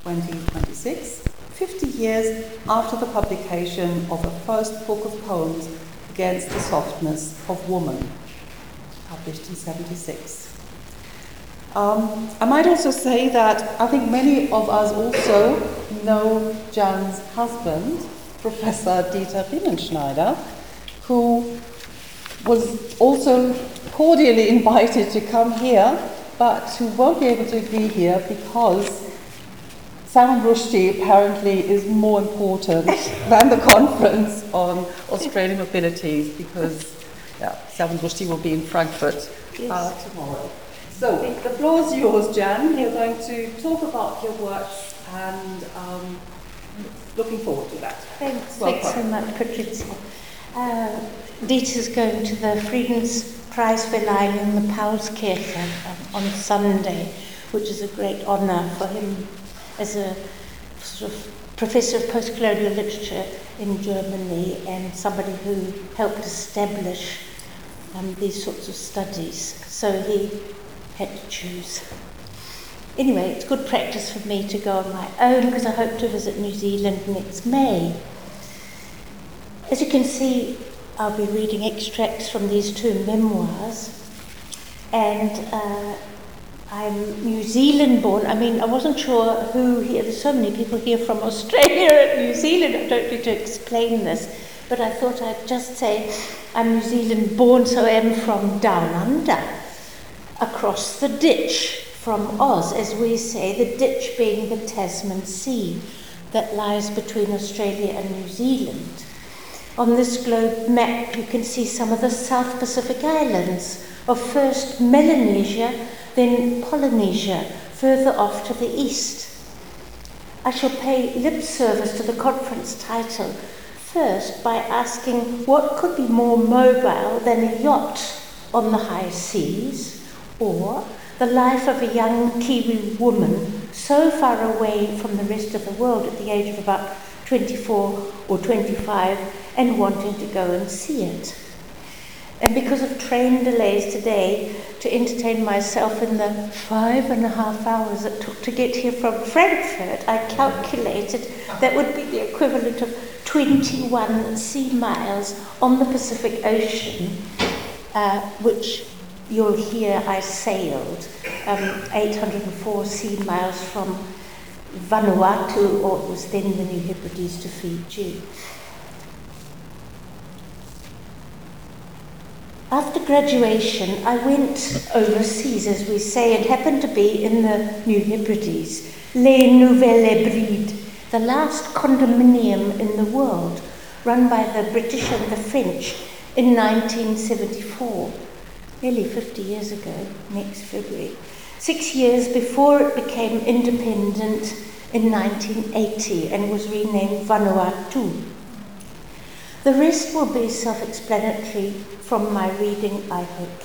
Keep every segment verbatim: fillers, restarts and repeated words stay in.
twenty twenty-six, fifty years after the publication of the first book of poems Against the Softness of Woman, published in seventy-six. Um, I might also say that I think many of us also know Jan's husband, Professor Dieter Riemenschneider, who was also cordially invited to come here, but who won't be able to be here because Salman Rushdie apparently is more important than the conference on Australian mobilities, because yeah, Salman Rushdie will be in Frankfurt yes. uh, tomorrow. So, the floor is yours, Jan. You're going to talk about your works, and um, looking forward to that. Thanks, Welcome. thanks so much, Patrizia. Uh, Dieter's going to the Friedenspreisverleihung in the Paulskirche um, on Sunday, which is a great honour for him as a sort of professor of post-colonial literature in Germany and somebody who helped establish um, these sorts of studies. So he had to choose. Anyway, it's good practice for me to go on my own because I hope to visit New Zealand next May. As you can see, I'll be reading extracts from these two memoirs, and uh, I'm New Zealand born. I mean, I wasn't sure who here, there's so many people here from Australia and New Zealand, I don't need to explain this, but I thought I'd just say I'm New Zealand born, so I am from down under, across the ditch from Oz, as we say, the ditch being the Tasman Sea that lies between Australia and New Zealand. On this globe map you can see some of the South Pacific islands of first Melanesia, then Polynesia, further off to the east. I shall pay lip service to the conference title first by asking what could be more mobile than a yacht on the high seas, or the life of a young Kiwi woman so far away from the rest of the world at the age of about twenty-four or twenty-five and wanting to go and see it. And because of train delays today, to entertain myself in the five and a half hours it took to get here from Frankfurt, I calculated that would be the equivalent of twenty-one sea miles on the Pacific Ocean, uh, which you'll hear I sailed, um, eight hundred four sea miles from Vanuatu, or it was then the New Hebrides, to Fiji. After graduation, I went overseas, as we say, and happened to be in the New Hebrides, Les Nouvelles Hebrides, the last condominium in the world, run by the British and the French in nineteen seventy-four. Nearly fifty years ago, next February. Six years before it became independent in nineteen eighty and was renamed Vanuatu. The rest will be self-explanatory from my reading, I hope.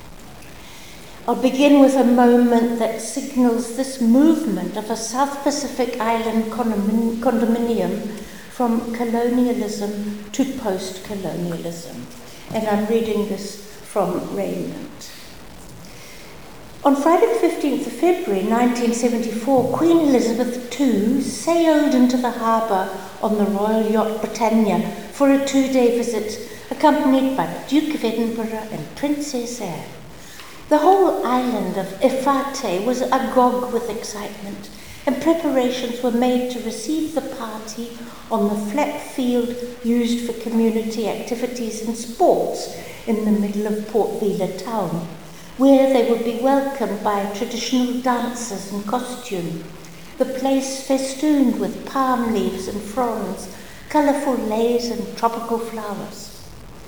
I'll begin with a moment that signals this movement of a South Pacific island condominium from colonialism to post-colonialism. And I'm reading this from Raymond. On Friday the fifteenth of February nineteen seventy-four, Queen Elizabeth the Second sailed into the harbour on the Royal Yacht Britannia for a two-day visit, accompanied by the Duke of Edinburgh and Princess Anne. The whole island of Efate was agog with excitement, and preparations were made to receive the party on the flat field used for community activities and sports in the middle of Port Vila town, where they would be welcomed by traditional dancers in costume, the place festooned with palm leaves and fronds, colourful leis and tropical flowers.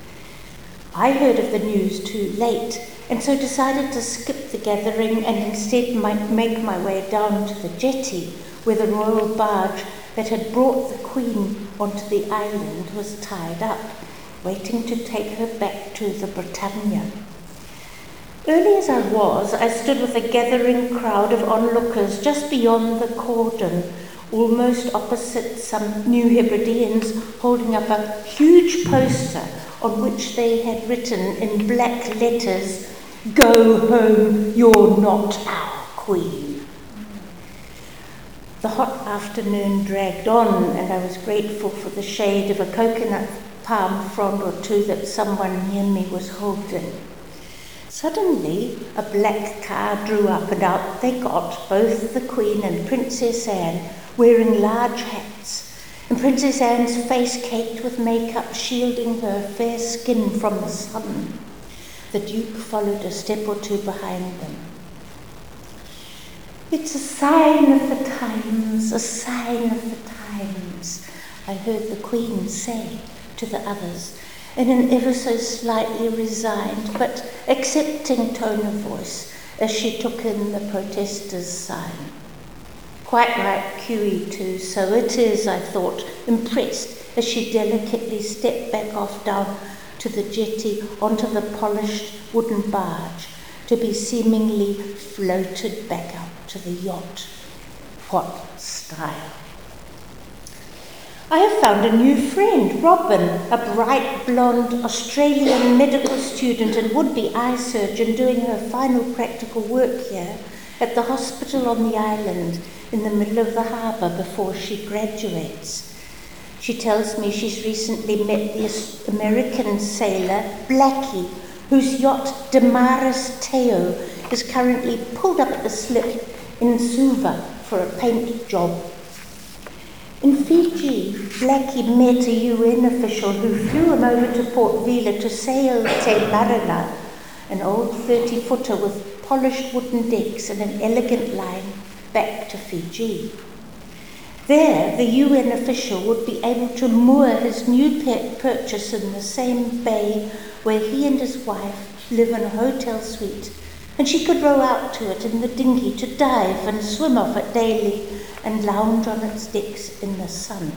I heard of the news too late, and so decided to skip the gathering and instead might make my way down to the jetty, where the royal barge that had brought the Queen onto the island was tied up, waiting to take her back to the Britannia. Early as I was, I stood with a gathering crowd of onlookers just beyond the cordon, almost opposite some New Hebrideans holding up a huge poster on which they had written in black letters, "Go home, you're not our Queen." The hot afternoon dragged on, and I was grateful for the shade of a coconut palm frond or two that someone near me was holding. Suddenly, a black car drew up, and out they got, both the Queen and Princess Anne, wearing large hats, and Princess Anne's face caked with makeup, shielding her fair skin from the sun. The Duke followed a step or two behind them. "It's a sign of the times, a sign of the times," I heard the Queen say to the others, in an ever so slightly resigned but accepting tone of voice as she took in the protesters' sign. Quite right, Q E two, so it is, I thought, impressed as she delicately stepped back off down to the jetty onto the polished wooden barge to be seemingly floated back out to the yacht. What style! I have found a new friend, Robin, a bright blonde Australian medical student and would-be eye surgeon doing her final practical work here at the hospital on the island in the middle of the harbour before she graduates. She tells me she's recently met the American sailor Blackie, whose yacht Damaris Teo is currently pulled up at the slip in Suva for a paint job. In Fiji, Blackie met a U N official who flew him over to Port Vila to sail Te Marina, an old thirty-footer with polished wooden decks and an elegant line back to Fiji. There, the U N official would be able to moor his new pet purchase in the same bay where he and his wife live in a hotel suite, and she could row out to it in the dinghy to dive and swim off it daily and lounge on its decks in the sun.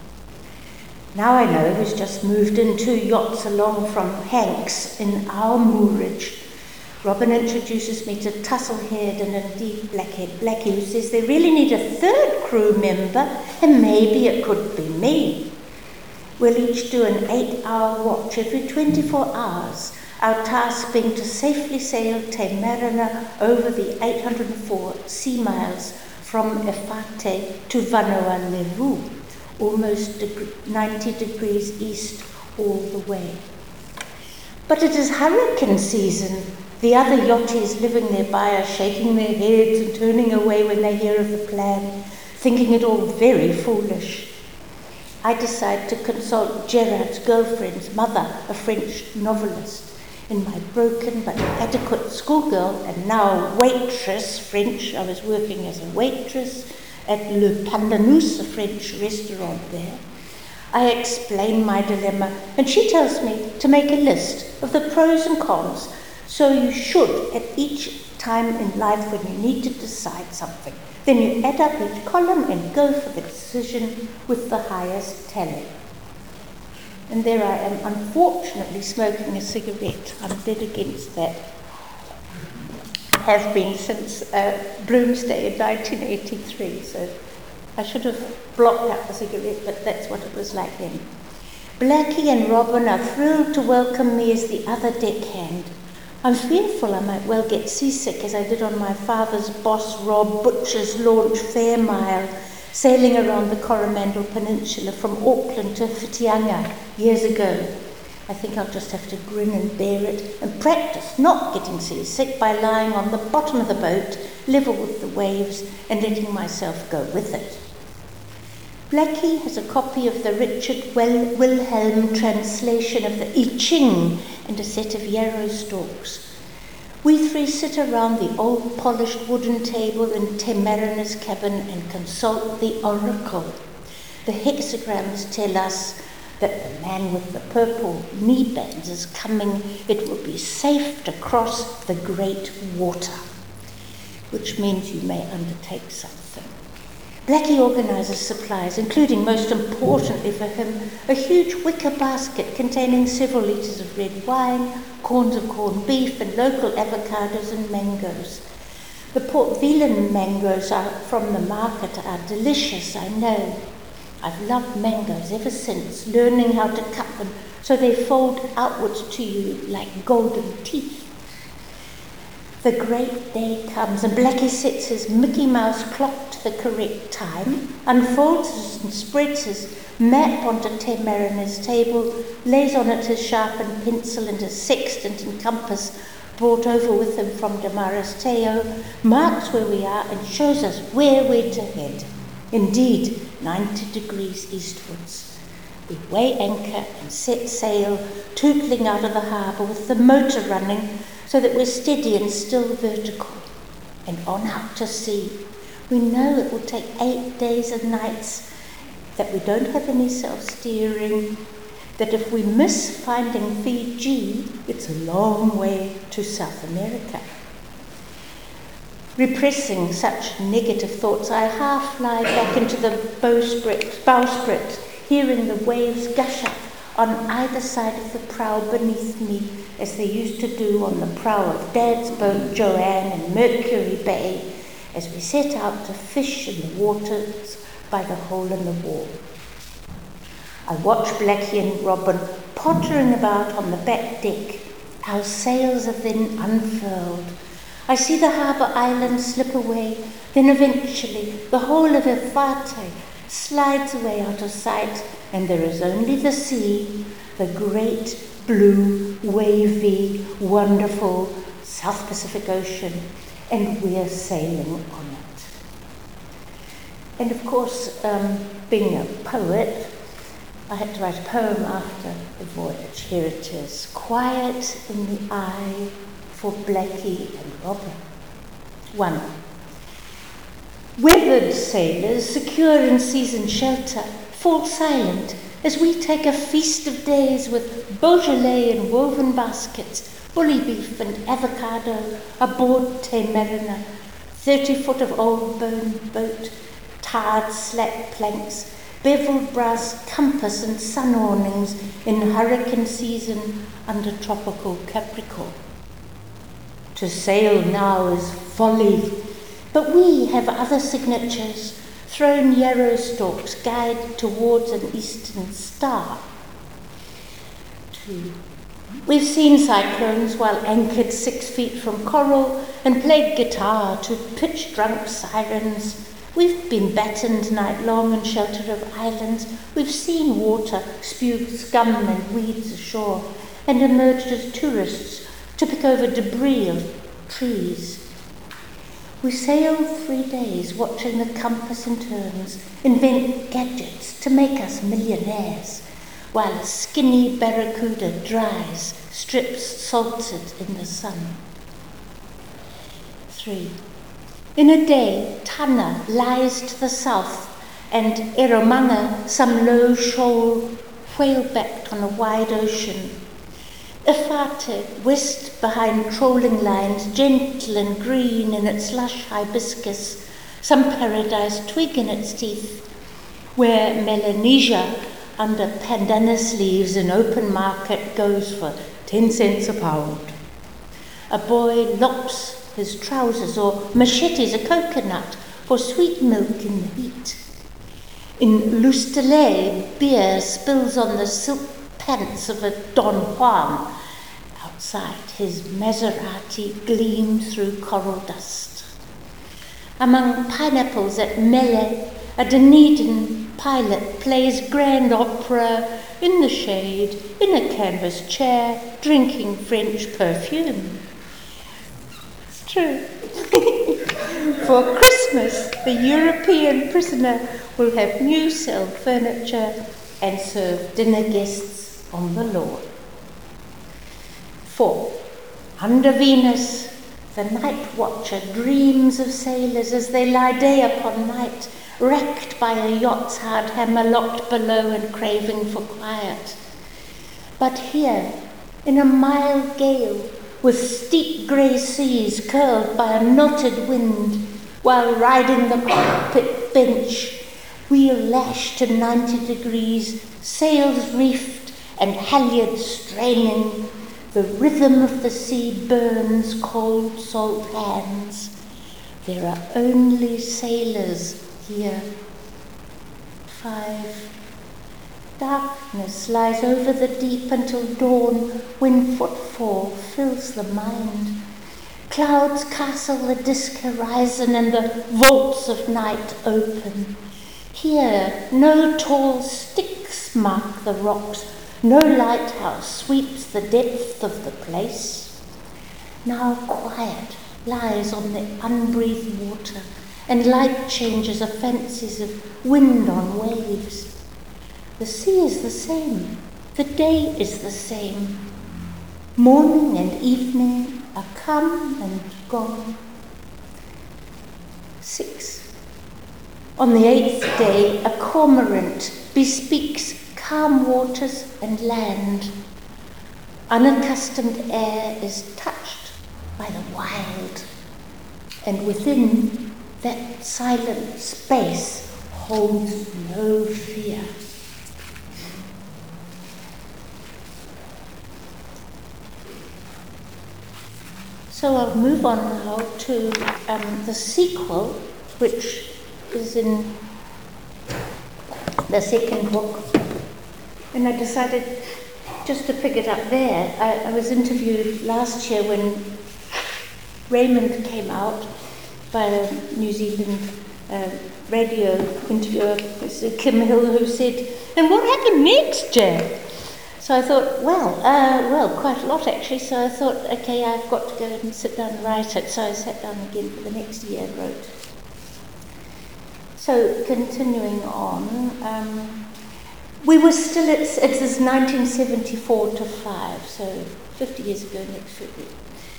Now I know he's just moved in two yachts along from Hanks in our moorage. Robin introduces me to Tussle-haired and indeed black-haired Blackie, who says they really need a third crew member, and maybe it could be me. We'll each do an eight-hour watch every twenty-four hours, our task being to safely sail Te Marina over the eight hundred four sea miles from Efate to Vanuatu, almost deg- ninety degrees east all the way. But it is hurricane season. The other yachties living nearby are shaking their heads and turning away when they hear of the plan, thinking it all very foolish. I decide to consult Gerard's girlfriend's mother, a French novelist, in my broken but adequate schoolgirl and now waitress French. I was working as a waitress at Le Pandanus, a French restaurant there. I explain my dilemma, and she tells me to make a list of the pros and cons, so you should at each time in life when you need to decide something. Then you add up each column and go for the decision with the highest tally. And there I am, unfortunately smoking a cigarette. I'm dead against that. Have been since uh, Bloomsday in nineteen eighty-three, so I should have blocked out the cigarette, but that's what it was like then. Blackie and Robin are thrilled to welcome me as the other deckhand. I'm fearful I might well get seasick, as I did on my father's boss Rob Butcher's launch fair mile, sailing around the Coromandel Peninsula from Auckland to Whitianga years ago. I think I'll just have to grin and bear it and practice not getting seasick by lying on the bottom of the boat, level with the waves, and letting myself go with it. Blackie has a copy of the Richard Wil- Wilhelm translation of the I Ching and a set of yarrow stalks. We three sit around the old polished wooden table in Te Marina's cabin and consult the oracle. The hexagrams tell us that the man with the purple knee bands is coming. It will be safe to cross the great water, which means you may undertake something. Blackie organises supplies, including, most importantly for him, a huge wicker basket containing several litres of red wine, corns of corned beef, and local avocados and mangoes. The Port Velan mangoes are from the market are delicious, I know. I've loved mangoes ever since, learning how to cut them so they fold outwards to you like golden teeth. The great day comes, and Blackie sets his Mickey Mouse clock to the correct time, unfolds and spreads his map onto Te Marina's table, lays on it his sharpened pencil and his sextant and compass brought over with him from Damaris Teo, marks where we are and shows us where we're to head. Indeed, ninety degrees eastwards. We weigh anchor and set sail, tootling out of the harbour with the motor running so that we're steady and still vertical. And on out to sea. We know it will take eight days and nights, that we don't have any self-steering, that if we miss finding Fiji, it's a long way to South America. Repressing such negative thoughts, I half lie back into the bowsprit, bowsprit, hearing the waves gush up on either side of the prow beneath me, as they used to do on the prow of Dad's boat Joanne in Mercury Bay, as we set out to fish in the waters by the hole in the wall. I watch Blackie and Robin pottering about on the back deck. Our sails are then unfurled. I see the harbour island slip away, then eventually the whole of Efate slides away out of sight, and there is only the sea, the great, blue, wavy, wonderful South Pacific Ocean, and we're sailing on it. And of course, um, being a poet, I had to write a poem after the voyage. Here it is. Quiet in the eye for Blackie and Robin. One. Weathered sailors, secure in season shelter, fall silent as we take a feast of days with Beaujolais and woven baskets, bully beef and avocado aboard Te Marina, thirty foot of old bone boat, tarred slack planks, beveled brass compass and sun awnings in hurricane season under tropical Capricorn. To sail now is folly, but we have other signatures, thrown yarrow stalks guide towards an eastern star. Two. We've seen cyclones while anchored six feet from coral and played guitar to pitch-drunk sirens. We've been battened night long in shelter of islands. We've seen water spew scum and weeds ashore and emerged as tourists to pick over debris of trees. We sailed three days watching the compass and turns invent gadgets to make us millionaires, while a skinny barracuda dries, strips salted in the sun. Three. In a day, Tana lies to the south, and Eromanga, some low shoal, whale-backed on a wide ocean. Efate, west behind trolling lines, gentle and green in its lush hibiscus, some paradise twig in its teeth, where Melanesia, under pandanus leaves in open market, goes for ten cents a pound. A boy lops his trousers or machetes a coconut for sweet milk in the heat. In Loustelet, beer spills on the silk pants of a Don Juan. Outside, his Maserati gleams through coral dust. Among pineapples at Melle, a Dunedin pilot plays grand opera in the shade, in a canvas chair, drinking French perfume. It's true. For Christmas, the European prisoner will have new cell furniture and serve dinner guests on the lawn. Four. Under Venus, the night watcher dreams of sailors as they lie day upon night, racked by a yacht's hard hammer locked below and craving for quiet. But here, in a mild gale, with steep grey seas curled by a knotted wind, while riding the cockpit bench, wheel lashed to ninety degrees, sails reefed and halyards straining, the rhythm of the sea burns cold salt hands. There are only sailors here. Five. Darkness lies over the deep until dawn, when footfall fills the mind. Clouds castle the disk horizon and the vaults of night open. Here, no tall sticks mark the rocks, no lighthouse sweeps the depth of the place. Now quiet lies on the unbreathed water, and light changes are fancies of wind on waves. The sea is the same, the day is the same. Morning and evening are come and gone. Six. On the eighth day, a cormorant bespeaks calm waters and land. Unaccustomed air is touched by the wild, and within that silent space holds no fear. So I'll move on now to um, the sequel, which is in the second book. And I decided just to pick it up there. I, I was interviewed last year when Raymond came out by a New Zealand uh, radio interviewer, Kim Hill, who said, "And what happened next, Jack?" So I thought, well, uh, well, quite a lot actually. So I thought, okay, I've got to go and sit down and write it. So I sat down again for the next year and wrote. So continuing on, um, we were still at, it was nineteen seventy-four to five, so fifty years ago next February.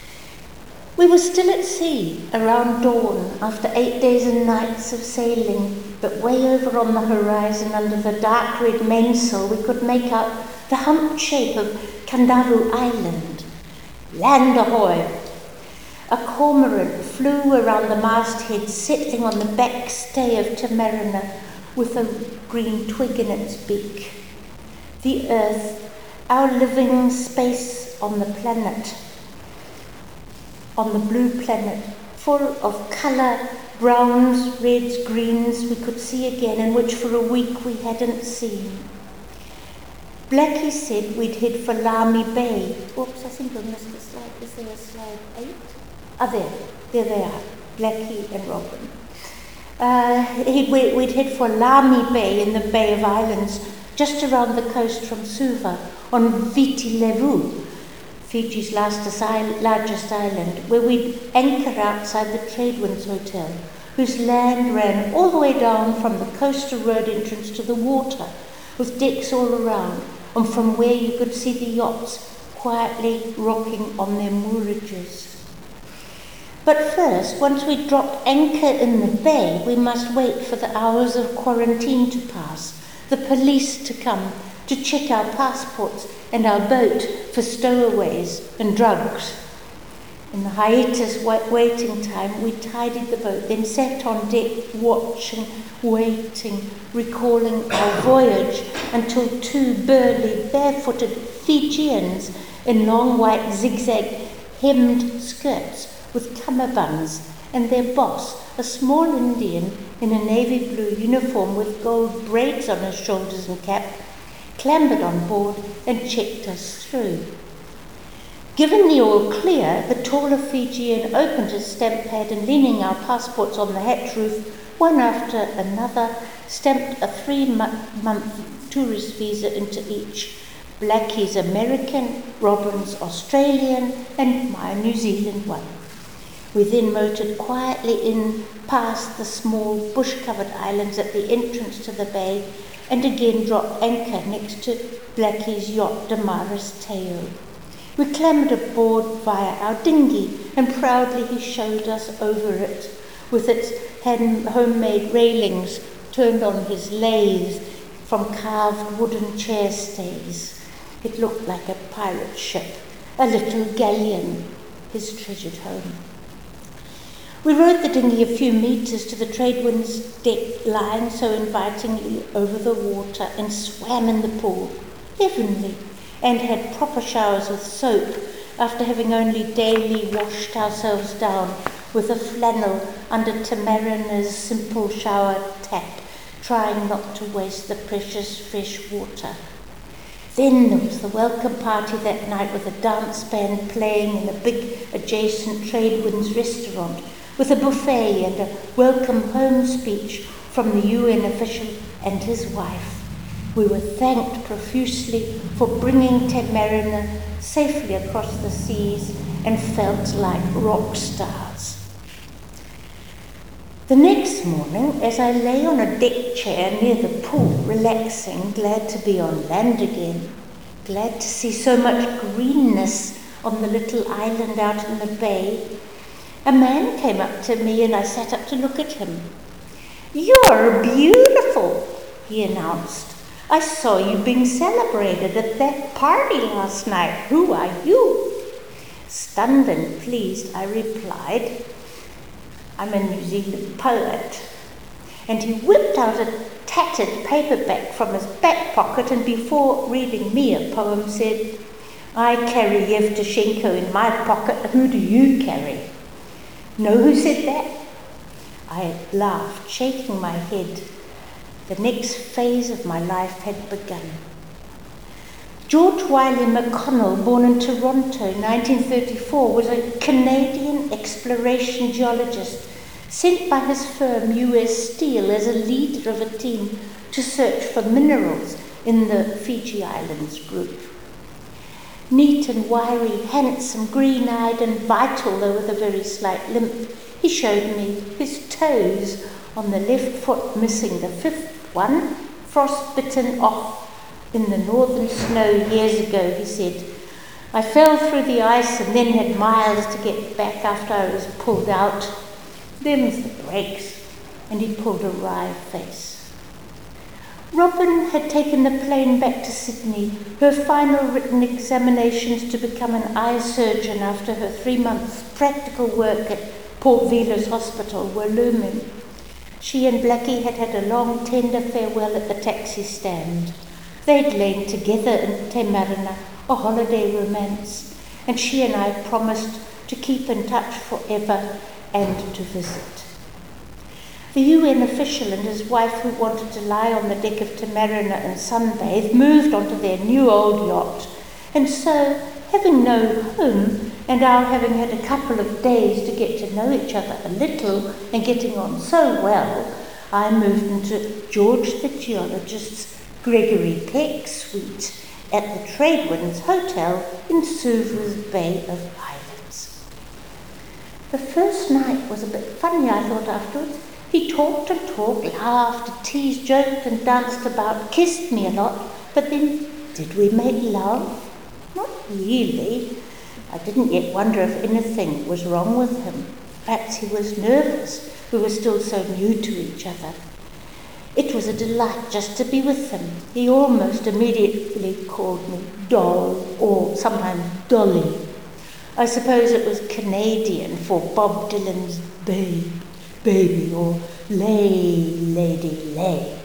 We were still at sea around dawn after eight days and nights of sailing, but way over on the horizon under the dark red mainsail we could make out the humped shape of Kandavu Island. Land ahoy! A cormorant flew around the masthead, settling on the back stay of Tamarina with a green twig in its beak. The earth, our living space on the planet, on the blue planet, full of colour, browns, reds, greens we could see again, and which for a week we hadn't seen. Blackie said we'd head for Lamy Bay. Oops, I think I missed a slide. Is there a slide eight? Ah, there. There they are. Blackie and Robin. Uh, he, we, we'd head for Lamy Bay in the Bay of Islands, just around the coast from Suva, on Viti Levu, Fiji's largest island, where we'd anchor outside the Tradewinds Hotel, whose land ran all the way down from the coastal road entrance to the water, with decks all around, and from where you could see the yachts quietly rocking on their moorages. But first, once we dropped anchor in the bay, we must wait for the hours of quarantine to pass, the police to come to check our passports and our boat for stowaways and drugs. In the hiatus waiting time, we tidied the boat, then sat on deck watching, waiting, recalling our voyage until two burly, barefooted Fijians in long white zigzag hemmed skirts with cummerbunds, and their boss, a small Indian in a navy blue uniform with gold braids on his shoulders and cap, clambered on board and checked us through. Given the all clear, the taller Fijian opened his stamp pad and, leaning our passports on the hatch roof, one after another, stamped a three-month tourist visa into each. Blackie's American, Robin's Australian, and my New Zealand one. We then motored quietly in past the small bush-covered islands at the entrance to the bay, and again dropped anchor next to Blackie's yacht Damaris Teo. We clambered aboard via our dinghy, and proudly he showed us over it, with its hand, homemade railings turned on his lathe from carved wooden chair stays. It looked like a pirate ship, a little galleon, his treasured home. We rowed the dinghy a few metres to the Tradewinds deck, lying so invitingly over the water, and swam in the pool, heavenly, and had proper showers with soap, after having only daily washed ourselves down with a flannel under Tamarina's simple shower tap, trying not to waste the precious fresh water. Then there was the welcome party that night with a dance band playing in a big adjacent Tradewinds restaurant, with a buffet and a welcome home speech from the U N official and his wife. We were thanked profusely for bringing Te Marina safely across the seas and felt like rock stars. The next morning, as I lay on a deck chair near the pool, relaxing, glad to be on land again, glad to see so much greenness on the little island out in the bay, a man came up to me and I sat up to look at him. "You're beautiful," he announced. "I saw you being celebrated at that party last night. Who are you?" Stunned and pleased, I replied, "I'm a New Zealand poet." And he whipped out a tattered paperback from his back pocket and before reading me a poem said, "I carry Yevtushenko in my pocket. Who do you carry?" Know who said that? I laughed, shaking my head. The next phase of my life had begun. George Wiley McConnell, born in Toronto in nineteen thirty-four, was a Canadian exploration geologist sent by his firm U S Steel as a leader of a team to search for minerals in the Fiji Islands group. Neat and wiry, handsome, green-eyed and vital, though with a very slight limp, he showed me his toes on the left foot, missing the fifth one, frostbitten off in the northern snow years ago, he said. "I fell through the ice and then had miles to get back after I was pulled out. Them's the breaks." And he pulled a wry face. Robin had taken the plane back to Sydney, her final written examinations to become an eye surgeon after her three months practical work at Port Vilas Hospital were looming. She and Blackie had had a long tender farewell at the taxi stand. They'd lain together in Te Marina, a holiday romance, and she and I promised to keep in touch forever and to visit. The U N official and his wife, who wanted to lie on the deck of Te Marina and sunbathe, moved onto their new old yacht, and so, having no home, and our having had a couple of days to get to know each other a little and getting on so well, I moved into George the geologist's Gregory Peck suite at the Tradewinds Hotel in Suva's Bay of Islands. The first night was a bit funny, I thought afterwards. He talked and talked, laughed, teased, joked and danced about, kissed me a lot, but then did we make love? Not really. I didn't yet wonder if anything was wrong with him. Perhaps he was nervous. We were still so new to each other. It was a delight just to be with him. He almost immediately called me doll, or sometimes Dolly. I suppose it was Canadian for Bob Dylan's babe, baby, or lay, lady, lay.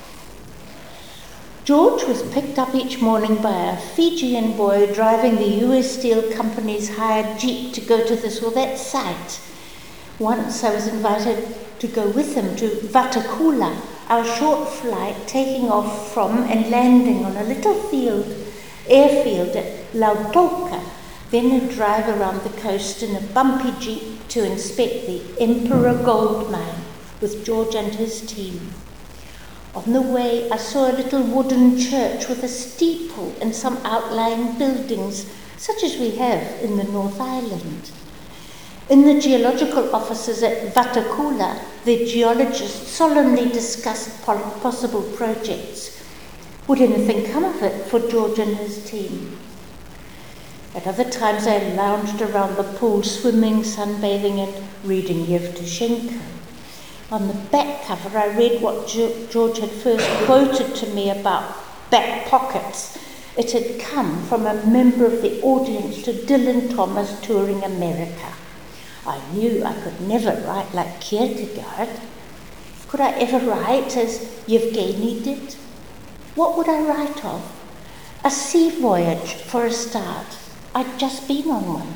George was picked up each morning by a Fijian boy driving the U S Steel Company's hired jeep to go to this or that site. Once I was invited to go with him to Vatakula, our short flight taking off from and landing on a little field, airfield at Lautoka, then a drive around the coast in a bumpy jeep to inspect the Emperor Gold Mine with George and his team. On the way, I saw a little wooden church with a steeple and some outlying buildings, such as we have in the North Island. In the geological offices at Vatakula, the geologists solemnly discussed possible projects. Would anything come of it for George and his team? At other times, I lounged around the pool, swimming, sunbathing, and reading Yevtushenko. On the back cover, I read what George had first quoted to me about back pockets. It had come from a member of the audience to Dylan Thomas touring America. I knew I could never write like Kierkegaard. Could I ever write as Yevgeny did? What would I write of? A sea voyage, for a start. I'd just been on one.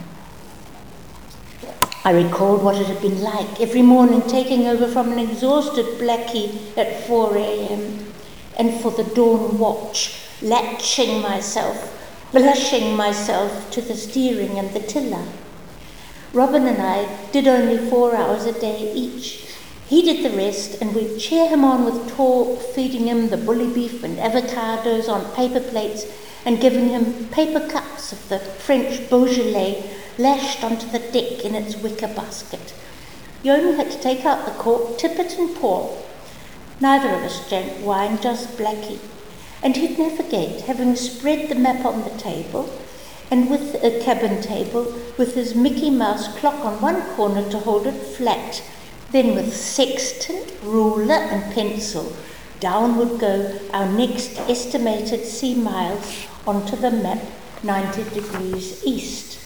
I recalled what it had been like every morning taking over from an exhausted Blackie at four a.m. and for the dawn watch, latching myself, blushing myself to the steering and the tiller. Robin and I did only four hours a day each. He did the rest, and we'd cheer him on with talk, feeding him the bully beef and avocados on paper plates, and giving him paper cups of the French Beaujolais lashed onto the deck in its wicker basket. You only had to take out the cork, tip it and pour. Neither of us drank wine, just Blackie. And he'd navigate, having spread the map on the table, and with a cabin table, with his Mickey Mouse clock on one corner to hold it flat. Then with sextant, ruler and pencil, down would go our next estimated sea miles onto the map, ninety degrees east.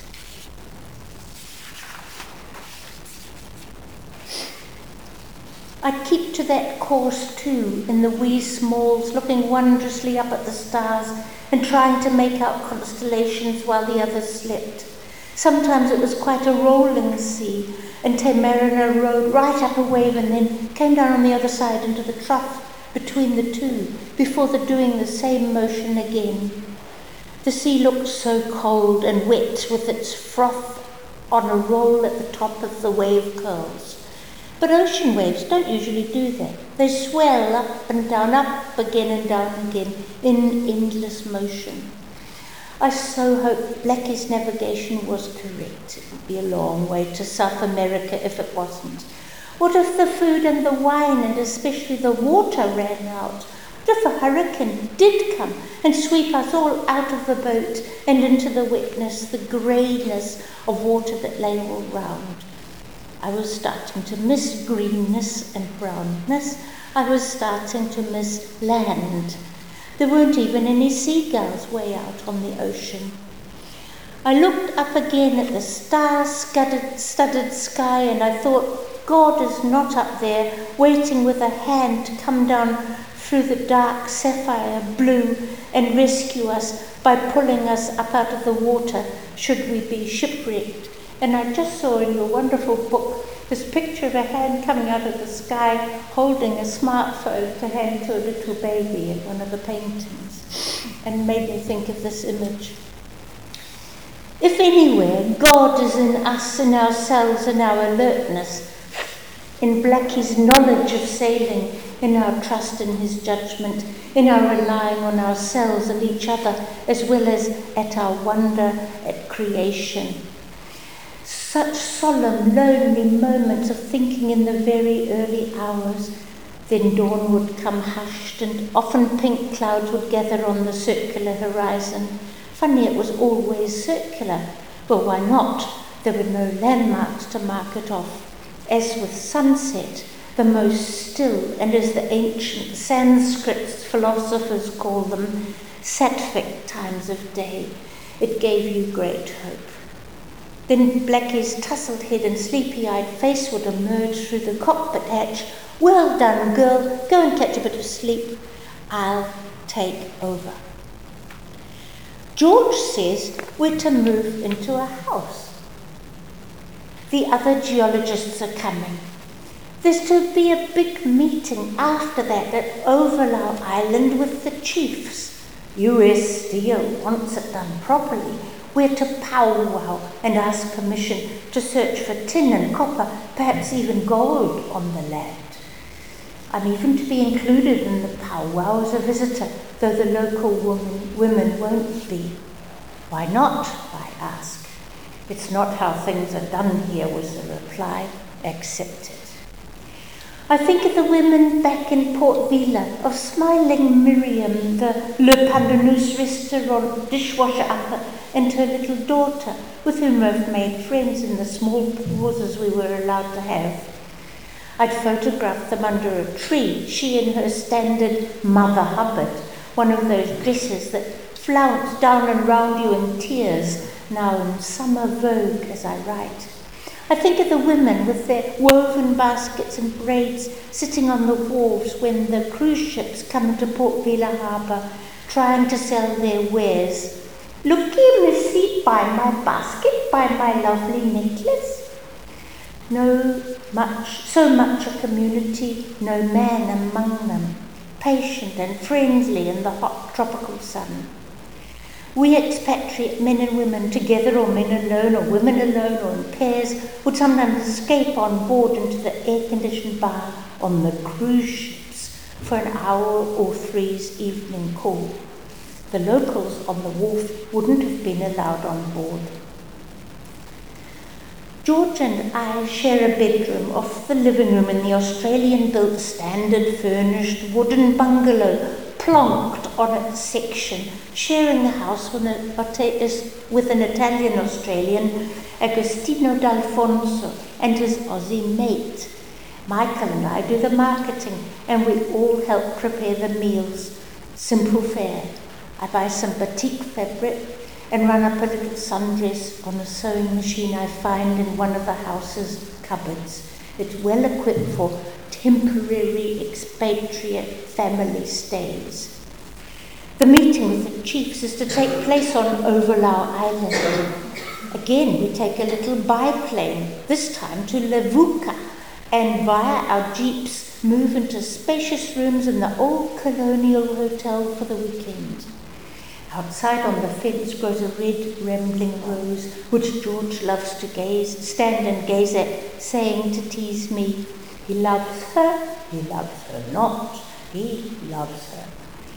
I'd keep to that course too, in the wee smalls, looking wondrously up at the stars and trying to make out constellations while the others slept. Sometimes it was quite a rolling sea, and Te Mariner rode right up a wave and then came down on the other side into the trough between the two, before the doing the same motion again. The sea looked so cold and wet with its froth on a roll at the top of the wave curls. But ocean waves don't usually do that. They swell up and down, up again and down again, in endless motion. I so hope Blackie's navigation was correct. It would be a long way to South America if it wasn't. What if the food and the wine, and especially the water, ran out? What if a hurricane did come and sweep us all out of the boat and into the wetness, the greyness of water that lay all round? I was starting to miss greenness and brownness. I was starting to miss land. There weren't even any seagulls way out on the ocean. I looked up again at the star-studded studded sky, and I thought, God is not up there waiting with a hand to come down through the dark sapphire blue and rescue us by pulling us up out of the water should we be shipwrecked. And I just saw in your wonderful book this picture of a hand coming out of the sky holding a smartphone to hand to a little baby in one of the paintings, and made me think of this image. If anywhere, God is in us, in ourselves, in our alertness, in Blackie's knowledge of sailing, in our trust in his judgment, in our relying on ourselves and each other, as well as at our wonder at creation. Such solemn, lonely moments of thinking in the very early hours. Then dawn would come hushed, and often pink clouds would gather on the circular horizon. Funny, it was always circular. Well, why not? There were no landmarks to mark it off. As with sunset, the most still, and as the ancient Sanskrit philosophers call them, sattvic times of day, it gave you great hope. Then Blackie's tousled head and sleepy-eyed face would emerge through the cockpit hatch. Well done, girl. Go and catch a bit of sleep. I'll take over. George says we're to move into a house. The other geologists are coming. There's to be a big meeting after that at Overlow Island with the chiefs. U S Steel wants it done properly. We're to powwow and ask permission to search for tin and copper, perhaps even gold on the land. I'm even to be included in the powwow as a visitor, though the local woman, women won't be. Why not? I ask. It's not how things are done here, was the reply. Accepted. I think of the women back in Port Vila, of smiling Miriam, the Le Pandanus restaurant dishwasher upper, and her little daughter, with whom I've made friends in the small pauses we were allowed to have. I'd photographed them under a tree, she in her standard Mother Hubbard, one of those dresses that flounce down and round you in tears, now in summer vogue as I write. I think of the women with their woven baskets and braids sitting on the wharves when the cruise ships come to Port Vila Harbour trying to sell their wares. Looky, missy, buy my basket, buy my lovely necklace. No much, so much a community, no man among them. patient and friendly in the hot tropical sun. We expatriate men and women together, or men alone, or women alone, or in pairs, would sometimes escape on board into the air-conditioned bar on the cruise ships for an hour or three's evening call. The locals on the wharf wouldn't have been allowed on board. George and I share a bedroom off the living room in the Australian-built standard furnished wooden bungalow plonked on its section, sharing the house with an Italian-Australian, Agostino D'Alfonso, and his Aussie mate. Michael and I do the marketing, and we all help prepare the meals. Simple fare. I buy some batik fabric and run up a little sundress on a sewing machine I find in one of the house's cupboards. It's well equipped for temporary expatriate family stays. The meeting with the chiefs is to take place on Overlau Island. Again, we take a little biplane, this time to Levuka, and via our jeeps move into spacious rooms in the old colonial hotel for the weekend. Outside on the fence grows a red rambling rose, which George loves to gaze, stand and gaze at, saying to tease me, he loves her, he loves her not, he loves her.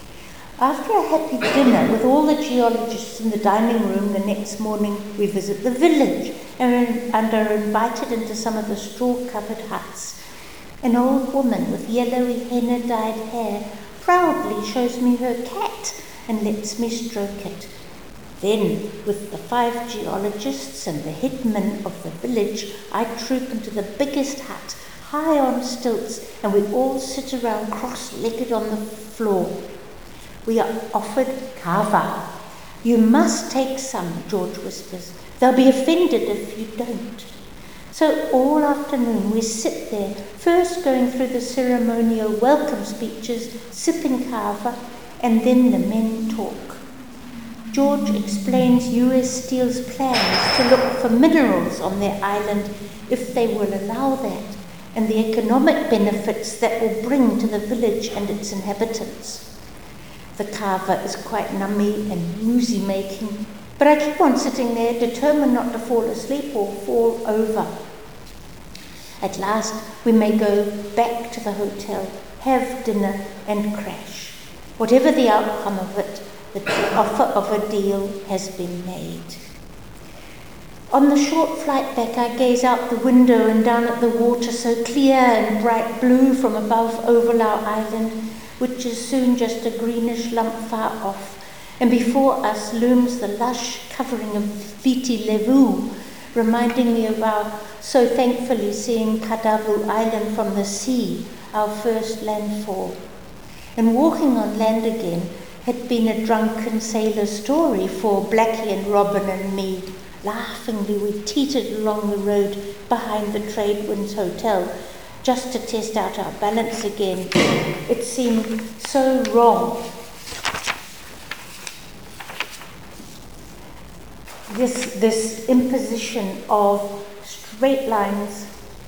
After a happy dinner with all the geologists in the dining room the next morning, we visit the village and are invited into some of the straw-covered huts. An old woman with yellowy henna-dyed hair proudly shows me her cat and lets me stroke it. Then, with the five geologists and the headman of the village, I troop into the biggest hut, high on stilts, and we all sit around cross-legged on the floor. We are offered kava. You must take some, George whispers. They'll be offended if you don't. So all afternoon we sit there, first going through the ceremonial welcome speeches, sipping kava, and then the men talk. George explains U S Steel's plans to look for minerals on their island if they will allow that, and the economic benefits that will bring to the village and its inhabitants. The kava is quite nummy and woozy-making, but I keep on sitting there, determined not to fall asleep or fall over. At last, we may go back to the hotel, have dinner, and crash. Whatever the outcome of it, the offer of a deal has been made. On the short flight back, I gaze out the window and down at the water so clear and bright blue from above Overlau Island, which is soon just a greenish lump far off, and before us looms the lush covering of Viti Levu, reminding me of our so thankfully seeing Kadavu Island from the sea, our first landfall. And walking on land again had been a drunken sailor story for Blackie and Robin and me. Laughingly we teetered along the road behind the Tradewinds Hotel just to test out our balance again. It seemed so wrong. This, this imposition of straight lines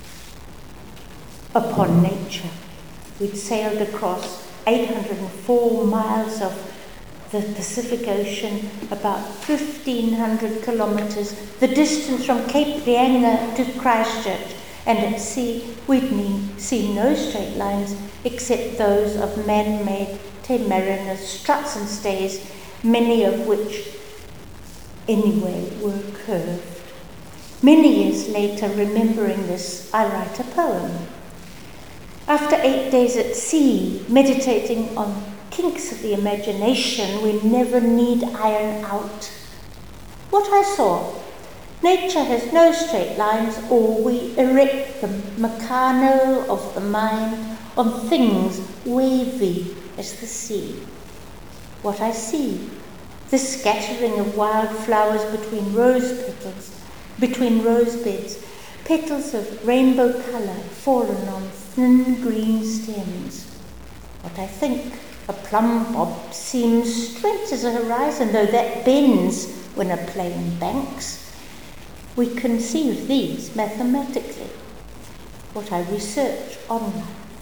upon nature. We'd sailed across eight hundred four miles of the Pacific Ocean, about fifteen hundred kilometres, the distance from Cape Reinga to Christchurch, and at sea we'd mean, seen no straight lines except those of man-made Te Mariners struts and stays, many of which anyway were curved. Many years later, remembering this, I write a poem. After eight days at sea, meditating on kinks of the imagination we never need iron out. What I saw, nature has no straight lines, or we erect the meccano of the mind on things wavy as the sea. What I see, the scattering of wild flowers between rose petals, between rose beds, petals of rainbow colour fallen on thin green stems. What I think, a plum bob seems straight as a horizon, though that bends when a plane banks. We conceive these mathematically. What I research online,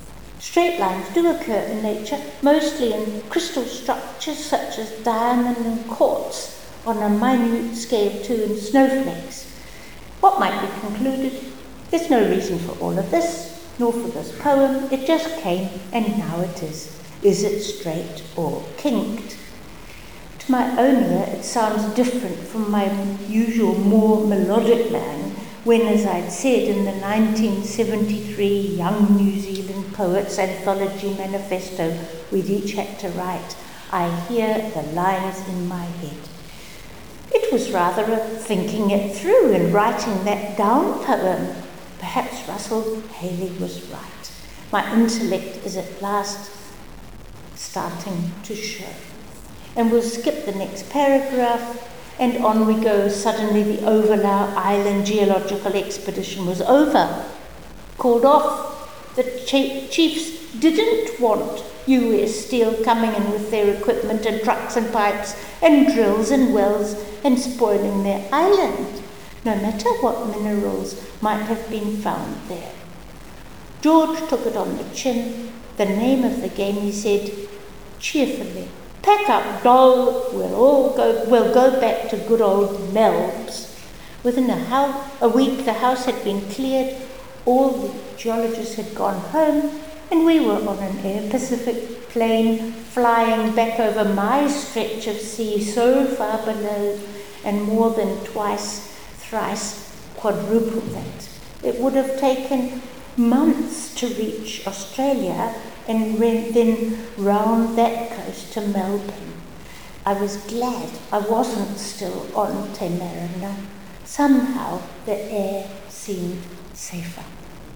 Straight lines do occur in nature, mostly in crystal structures such as diamond and quartz, on a minute scale too in snowflakes. What might be concluded? There's no reason for all of this, nor for this poem. It just came, and now it is. Is it straight or kinked? To my own ear, it sounds different from my usual more melodic lang, when, as I'd said in the nineteen seventy-three Young New Zealand Poets Anthology Manifesto we'd each had to write, I hear the lines in my head. It was rather a thinking it through and writing that down poem. Perhaps Russell Haley was right. My intellect is at last starting to show. And we'll skip the next paragraph, and on we go. Suddenly the Overlau Island geological expedition was over. Called off. The chi- chiefs didn't want U S Steel coming in with their equipment and trucks and pipes and drills and wells and spoiling their island, no matter what minerals might have been found there. George took it on the chin. The name of the game, he said, cheerfully. Pack up, doll, we'll all go, we'll go back to good old Melb's. Within a, house, a week, the house had been cleared, all the geologists had gone home, and we were on an Air Pacific plane flying back over my stretch of sea so far below and more than twice, thrice, quadruple that. It would have taken months to reach Australia and then round that coast to Melbourne. I was glad I wasn't still on Te Marina. Somehow the air seemed safer.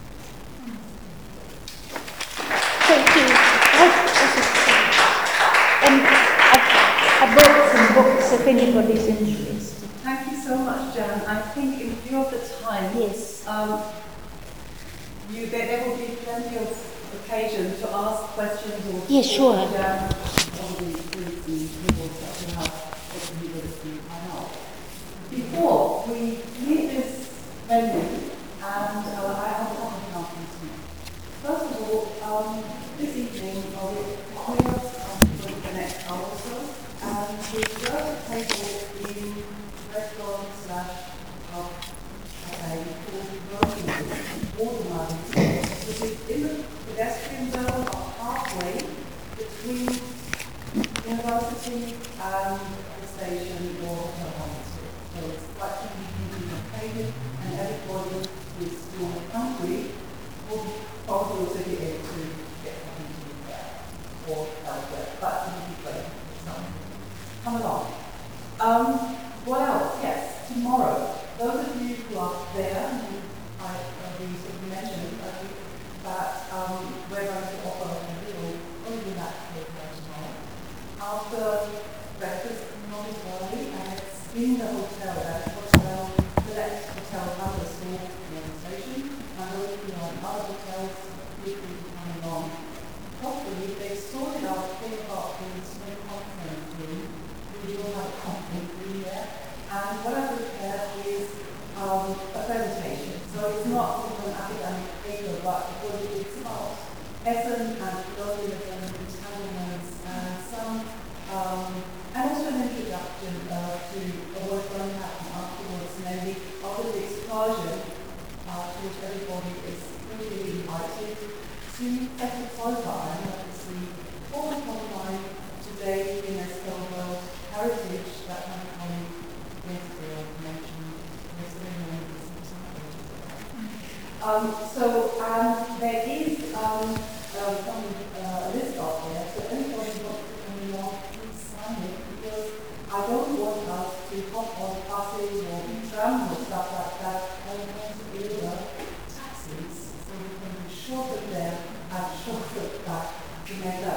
Thank you. And I, I brought some books if anybody's interested. Thank you so much, Jan. I think in view of the time, Yes. um, you, there, there will be plenty of occasion to ask questions or Yeah, sure. Jan on the groups and people that we have at the university now. Before we leave this venue, and uh, I have a couple of announcements. First of all, um, this evening I will clear up for the next hour or so, and we'll go to the table in restaurant slash pub cafe called Working Ordinary, which is in the pedestrian zone of halfway between university and the station or hotel. So it's quite conveniently located, and everybody who is still hungry will probably also be able to get something to eat there or elsewhere. But it would be great. So come along. Um, what else? Yes, tomorrow. Those of you who are there, who I uh, we sort of mentioned uh, that um, we're going to offer a little overlap program tomorrow. After breakfast, not as early, and it's in the hotel, that hotel, select hotel numbers for the station, and those who are in other hotels, you can come along. Hopefully, they've sorted out three o'clock in the small conference room. We will have a conference room there, and what I've prepared is um, a presentation. So it's not sort of an academic paper, but it's about Essen and colonialism, entanglements, and some, um, and also an introduction uh, to what's going to happen afterwards, namely after the excursion, uh, to which everybody is really invited to Essen-Volta Island, obviously, all the top line today UNESCO World Heritage that my colleague yesterday mentioned. Um, so um, there is um, uh, some uh, list out there, so anybody who wants to come along, please sign it, because I don't want us to hop on buses or trams or stuff like that. I want to order taxis, so we can be shorter there and shorter back to make that